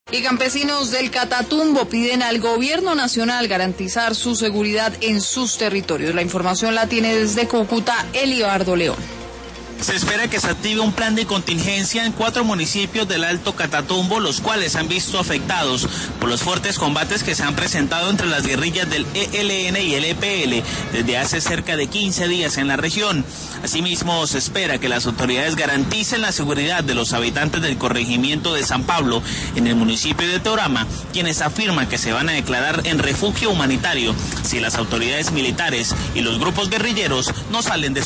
Y campesinos del Catatumbo piden al gobierno nacional garantizar su seguridad en sus territorios. La información la tiene desde Cúcuta Elibardo León. Se espera que se active un plan de contingencia en 4 municipios del Alto Catatumbo, los cuales han visto afectados por los fuertes combates que se han presentado entre las guerrillas del ELN y el EPL desde hace cerca de 15 días en la región. Asimismo, se espera que las autoridades garanticen la seguridad de los habitantes del corregimiento de San Pablo en el municipio de Teorama, quienes afirman que se van a declarar en refugio humanitario si las autoridades militares y los grupos guerrilleros no salen de